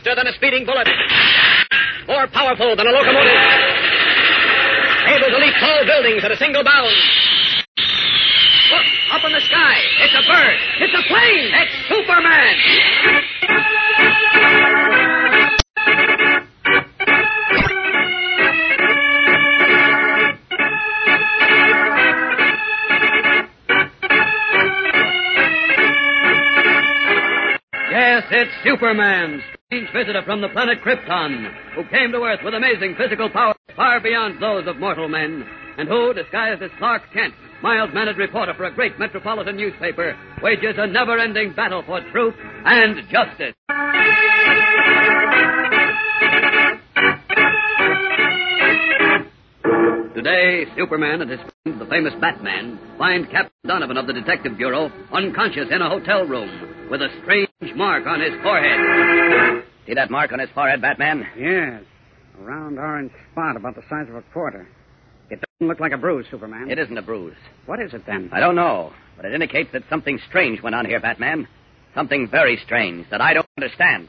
Faster than a speeding bullet. More powerful than a locomotive. Able to leap tall buildings at a single bound. Look, up in the sky. It's a bird. It's a plane. It's Superman. Yes, it's Superman, strange visitor from the planet Krypton, who came to Earth with amazing physical powers far beyond those of mortal men, and who, disguised as Clark Kent, mild-mannered reporter for a great metropolitan newspaper, wages a never-ending battle for truth and justice. Today, Superman and his friend, the famous Batman, find Captain Donovan of the Detective Bureau unconscious in a hotel room with a strange mark on his forehead. See that mark on his forehead, Batman? Yes. A round orange spot about the size of a quarter. It doesn't look like a bruise, Superman. It isn't a bruise. What is it, then? I don't know, but it indicates that something strange went on here, Batman. Something very strange that I don't understand.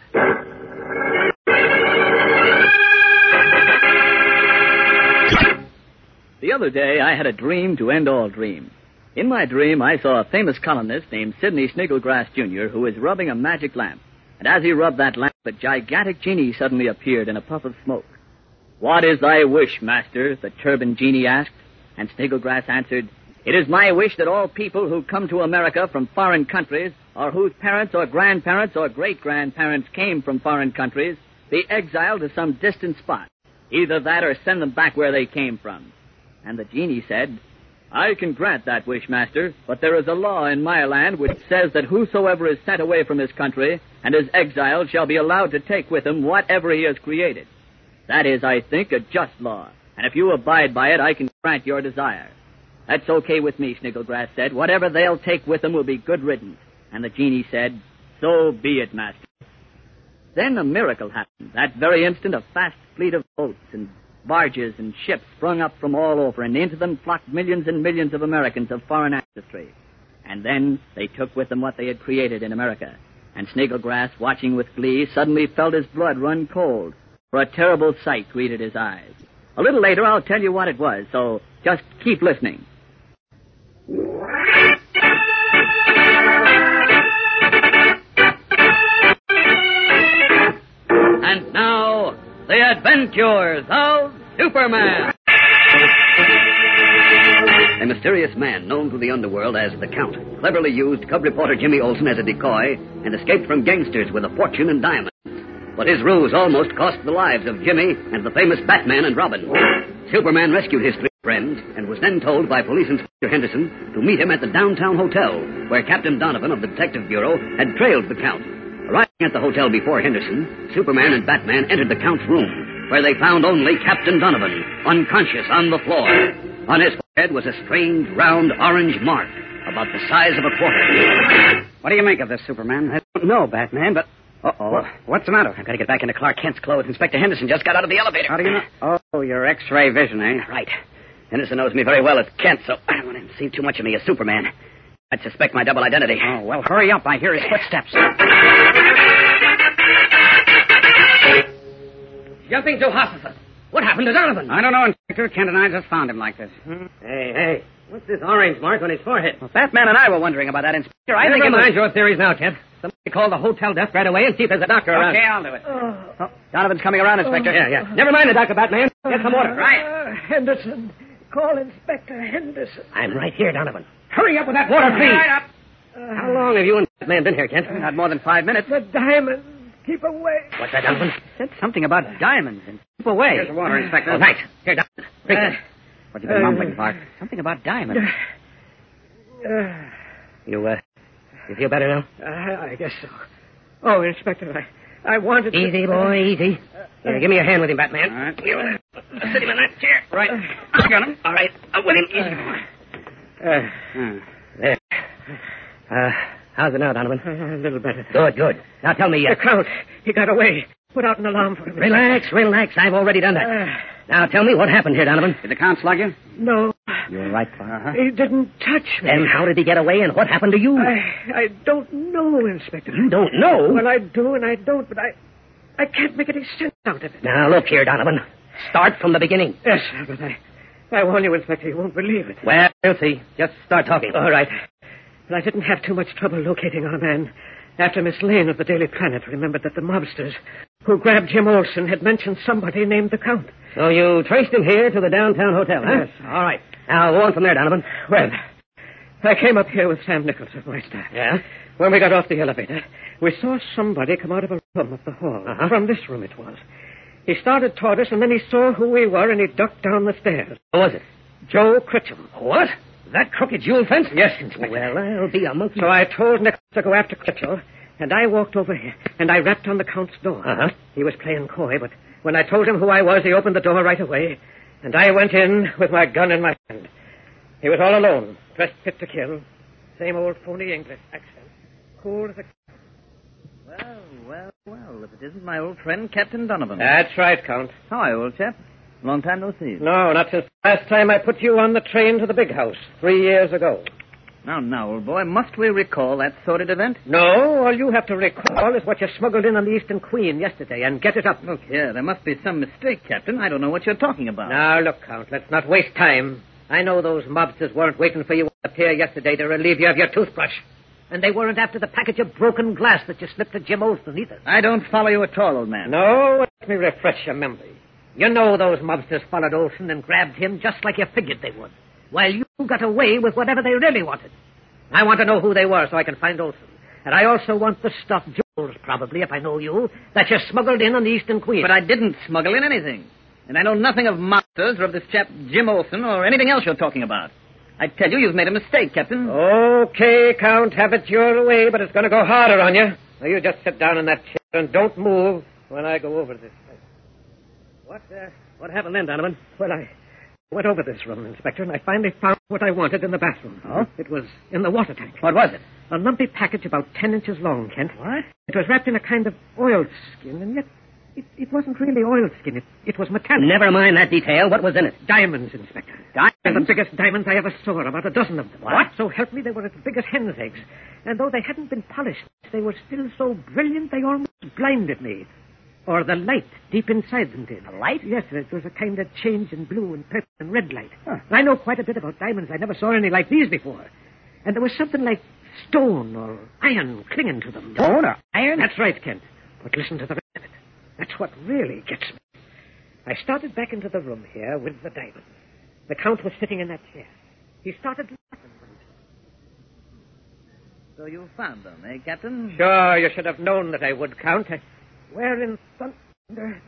The other day, I had a dream to end all dreams. In my dream, I saw a famous columnist named Sidney Sniggelgrass, Jr., who was rubbing a magic lamp. And as he rubbed that lamp, a gigantic genie suddenly appeared in a puff of smoke. "What is thy wish, master?" the turbaned genie asked. And Sniggelgrass answered, "It is my wish that all people who come to America from foreign countries, or whose parents or grandparents or great-grandparents came from foreign countries, be exiled to some distant spot. Either that or send them back where they came from." And the genie said, "I can grant that wish, master, but there is a law in my land which says that whosoever is sent away from his country and is exiled shall be allowed to take with him whatever he has created. That is, I think, a just law, and if you abide by it, I can grant your desire." "That's okay with me," Sniggelgrass said. "Whatever they'll take with them will be good riddance." And the genie said, "So be it, master." Then a miracle happened. That very instant, a vast fleet of boats and barges and ships sprung up from all over, and into them flocked millions and millions of Americans of foreign ancestry. And then they took with them what they had created in America. And Sniggelgrass, watching with glee, suddenly felt his blood run cold, for a terrible sight greeted his eyes. A little later, I'll tell you what it was, so just keep listening. And now, the adventures of Superman. A mysterious man known to the underworld as the Count cleverly used cub reporter Jimmy Olsen as a decoy and escaped from gangsters with a fortune in diamonds. But his ruse almost cost the lives of Jimmy and the famous Batman and Robin. Superman rescued his three friends and was then told by Police Inspector Henderson to meet him at the downtown hotel where Captain Donovan of the Detective Bureau had trailed the Count. Arriving at the hotel before Henderson, Superman and Batman entered the Count's room, where they found only Captain Donovan, unconscious on the floor. On his forehead was a strange, round, orange mark, about the size of a quarter. What do you make of this, Superman? I don't know, Batman, but... Uh-oh. What's the matter? I've got to get back into Clark Kent's clothes. Inspector Henderson just got out of the elevator. How do you know? Oh, your X-ray vision, eh? Right. Henderson knows me very well as Kent, so I don't want him to see too much of me as Superman. I'd suspect my double identity. Oh, well, hurry up. I hear his footsteps. Jumping to hospital. What happened to Donovan? I don't know, Inspector. Kent and I just found him like this. Hey. What's this orange mark on his forehead? Well, Batman and I were wondering about that, Inspector. I think Never mind your theories now, Kent. Somebody call the hotel desk right away and see if there's a doctor around. Okay, I'll do it. Oh, Donovan's coming around, Inspector. Yeah. Never mind the doctor, Batman. Get some water. Right. Henderson. Call Inspector Henderson. I'm right here, Donovan. Hurry up with that water, please. Right up. How long have you and Batman been here, Kent? Not more than 5 minutes. The diamonds. Keep away. What's that, Donovan? Said something about diamonds and keep away. Here's the water, Inspector. Oh, thanks. Here, Donovan. Drink it. What you been mumbling, Clark? Something about diamonds. You feel better now? I guess so. Oh, Inspector, I wanted to... Easy, boy, easy. Here, give me a hand with him, Batman. All right. Sit him in that chair. Right. I got him. All right. With him. Easy. There. How's it now, Donovan? A little better. Good. Now tell me... The Count, he got away. Put out an alarm for him. Relax. I've already done that. Now tell me what happened here, Donovan. Did the Count slug you? No. You're right, Clark. He didn't touch me. Then how did he get away and what happened to you? I don't know, Inspector. You don't know? Well, I do and I don't, but I can't make any sense out of it. Now, look here, Donovan. Start from the beginning. Yes, sir, but I warn you, Inspector, you won't believe it. Well, we'll see. Just start talking. All right. But I didn't have too much trouble locating our man after Miss Lane of the Daily Planet remembered that the mobsters who grabbed Jim Olsen had mentioned somebody named the Count. So you traced him here to the downtown hotel, huh? Yes. All right. Now, go on from there, Donovan. Well, I came up here with Sam Nichols of my staff. Yeah? When we got off the elevator, we saw somebody come out of a room up the hall. Uh-huh. From this room it was. He started toward us, and then he saw who we were, and he ducked down the stairs. Who was it? Joe Critcham. What? That crooked jewel fence? Yes, Inspector. Well, I'll be a monkey. So I told Nichols to go after Critcham, and I walked over here, and I rapped on the Count's door. Uh-huh. He was playing coy, but when I told him who I was, he opened the door right away, and I went in with my gun in my hand. He was all alone, dressed fit to kill. Same old phony English accent. Cool as a... Well, if it isn't my old friend, Captain Donovan. That's right, Count. Hi, old chap. Long time no see. No, not since the last time I put you on the train to the big house, 3 years ago. Now, old boy, must we recall that sordid event? No, all you have to recall is what you smuggled in on the Eastern Queen yesterday, and get it up. Look here, there must be some mistake, Captain. I don't know what you're talking about. Now, look, Count, let's not waste time. I know those mobsters weren't waiting for you up here yesterday to relieve you of your toothbrush. And they weren't after the package of broken glass that you slipped to Jim Olsen either. I don't follow you at all, old man. No, let me refresh your memory. You know those mobsters followed Olsen and grabbed him just like you figured they would, while you got away with whatever they really wanted. I want to know who they were so I can find Olsen. And I also want the stuff, jewels probably, if I know you, that you smuggled in on the Eastern Queen. But I didn't smuggle in anything. And I know nothing of mobsters or of this chap Jim Olsen or anything else you're talking about. I tell you, you've made a mistake, Captain. Okay, Count, have it your way, but it's going to go harder on you. Now, you just sit down in that chair and don't move when I go over this. What happened then, Donovan? Well, I went over this room, Inspector, and I finally found what I wanted in the bathroom. Oh? It was in the water tank. What was it? A lumpy package about 10 inches long, Kent. What? It was wrapped in a kind of oilskin, and yet it wasn't really oilskin. It was metallic. Never mind that detail. What was in it? Diamonds, Inspector. Diamonds? They're the biggest diamonds I ever saw, about a dozen of them. What? So help me, they were as big as hen's eggs. And though they hadn't been polished, they were still so brilliant they almost blinded me. Or the light deep inside them did. A light? Yes, it was a kind of change in blue and purple and red light. Huh. I know quite a bit about diamonds. I never saw any like these before. And there was something like stone or iron clinging to them. Stone or iron? That's right, Kent. But listen to the rest of it. That's what really gets me. I started back into the room here with the diamonds. The Count was sitting in that chair. He started laughing when he saw So you found them, eh, Captain? Sure, you should have known that I would, Count. Where in thunder...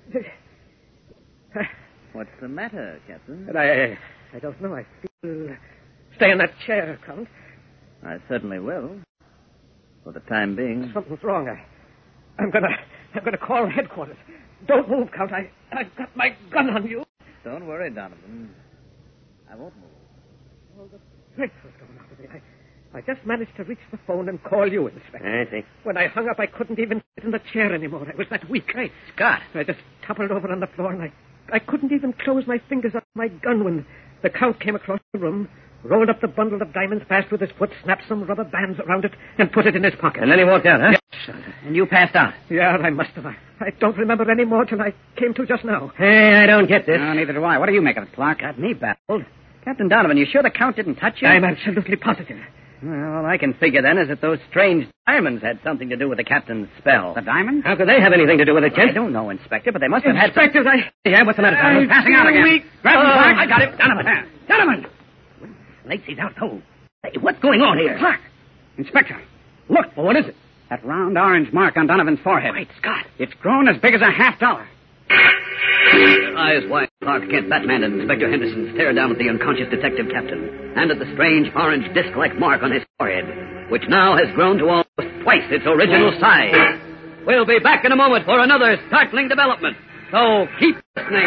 What's the matter, Captain? I don't know. I feel... Stay in that chair, Count. I certainly will. For the time being. Something's wrong. I'm gonna call headquarters. Don't move, Count. I've got my gun on you. Don't worry, Donovan. I won't move. Oh, the breath was going out of me. I just managed to reach the phone and call you, Inspector. I see. When I hung up, I couldn't even sit in the chair anymore. I was that weak. Great Scott. I just toppled over on the floor, and I couldn't even close my fingers on my gun when the Count came across the room, rolled up the bundle of diamonds fast with his foot, snapped some rubber bands around it, and put it in his pocket. And then he walked out, huh? Yes, sir. And you passed out. Yeah, I must have. I don't remember any more till I came to just now. Hey, I don't get this. No, neither do I. What do you make of it, Clark? Got me baffled. Captain Donovan, you sure the Count didn't touch you? I'm absolutely positive. Well, all I can figure then is that those strange diamonds had something to do with the captain's spell. The diamond? How could they have anything to do with it, Kent? I don't know, Inspector, but they must have Inspector, Yeah, what's the matter, Donovan? Passing out again. weak. Grab him, Clark. I got him. Donovan! Donovan! Snakes, he's out cold. Hey, what's going on here? Clark! Inspector, Look, well, what is it? that round orange mark on Donovan's forehead. Great Scott. It's grown as big as $50. Their eyes wide, Clark Kent, Batman, and Inspector Henderson stare down at the unconscious detective captain and at the strange orange disc-like mark on his forehead, which now has grown to almost twice its original size. We'll be back in a moment for another startling development, so keep listening.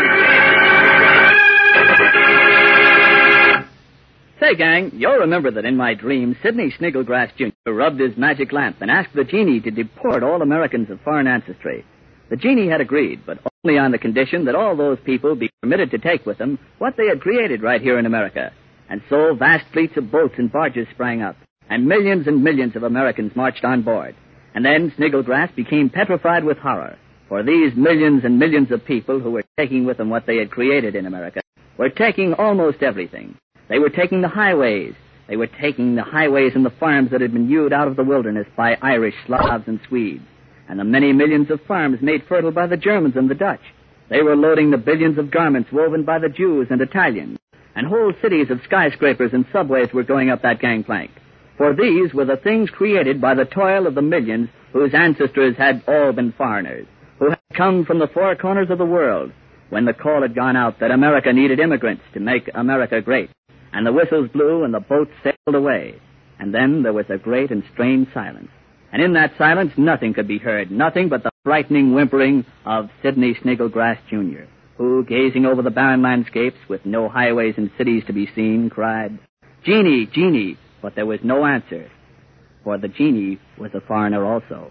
Say, gang, you'll remember that in my dream, Sidney Sniggelgrass Jr. rubbed his magic lamp and asked the genie to deport all Americans of foreign ancestry. The genie had agreed, but only on the condition that all those people be permitted to take with them what they had created right here in America. And so vast fleets of boats and barges sprang up, and millions of Americans marched on board. And then Sniggelgrass became petrified with horror. For these millions and millions of people who were taking with them what they had created in America were taking almost everything. They were taking the highways. They were taking the highways and the farms that had been hewed out of the wilderness by Irish, Slavs, and Swedes, and the many millions of farms made fertile by the Germans and the Dutch. They were loading the billions of garments woven by the Jews and Italians, and whole cities of skyscrapers and subways were going up that gangplank. For these were the things created by the toil of the millions whose ancestors had all been foreigners, who had come from the four corners of the world when the call had gone out that America needed immigrants to make America great. And the whistles blew and the boats sailed away. And then there was a great and strange silence. And in that silence, nothing could be heard, nothing but the frightening whimpering of Sidney Snigglgrass, Jr., who, gazing over the barren landscapes with no highways and cities to be seen, cried, "Genie, Genie," but there was no answer, for the genie was a foreigner also.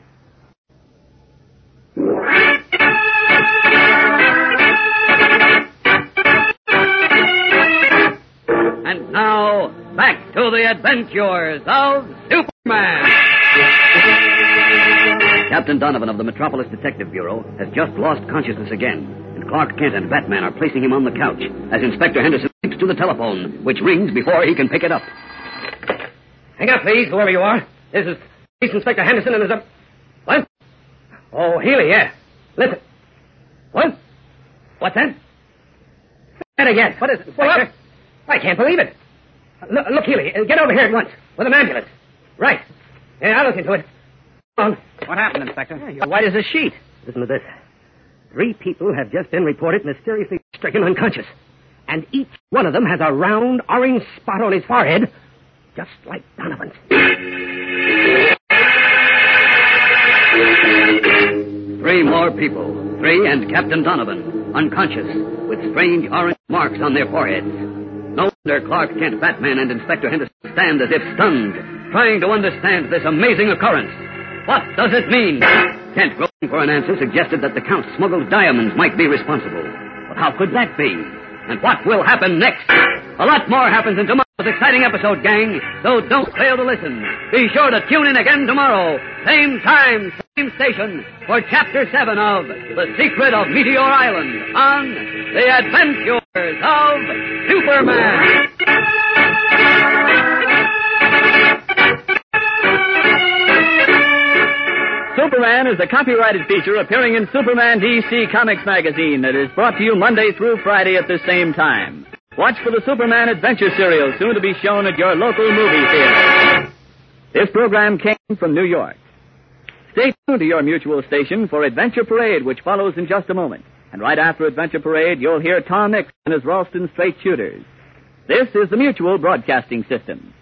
And now, back to the adventures of Superman. Captain Donovan of the Metropolis Detective Bureau has just lost consciousness again, and Clark Kent and Batman are placing him on the couch as Inspector Henderson leaps to the telephone, which rings before he can pick it up. Hang up, please, whoever you are. This is Police Inspector Henderson, and there's a... What? Oh, Healy, yeah. Listen. What? What's that? Say that again. What is it, Inspector? I can't believe it. Look, Healy, get over here at once with an ambulance. Right. Yeah, I'll look into it. Come on. What happened, Inspector? Yeah, you're white as a sheet. Listen to this. 3 people have just been reported mysteriously stricken unconscious. And each one of them has a round orange spot on his forehead, just like Donovan's. 3 more people, 3 and Captain Donovan, unconscious, with strange orange marks on their foreheads. No wonder Clark Kent, Batman, and Inspector Henderson stand as if stunned, trying to understand this amazing occurrence. What does it mean? Kent, groping for an answer, suggested that the Count's smuggled diamonds might be responsible. But how could that be? And what will happen next? A lot more happens in tomorrow's exciting episode, gang, so don't fail to listen. Be sure to tune in again tomorrow, same time, same station, for Chapter 7 of The Secret of Meteor Island on The Adventures of Superman. Superman is a copyrighted feature appearing in Superman DC Comics magazine that is brought to you Monday through Friday at the same time. Watch for the Superman Adventure serial, soon to be shown at your local movie theater. This program came from New York. Stay tuned to your mutual station for Adventure Parade, which follows in just a moment. And right after Adventure Parade, you'll hear Tom Mix and his Ralston Straight Shooters. This is the Mutual Broadcasting System.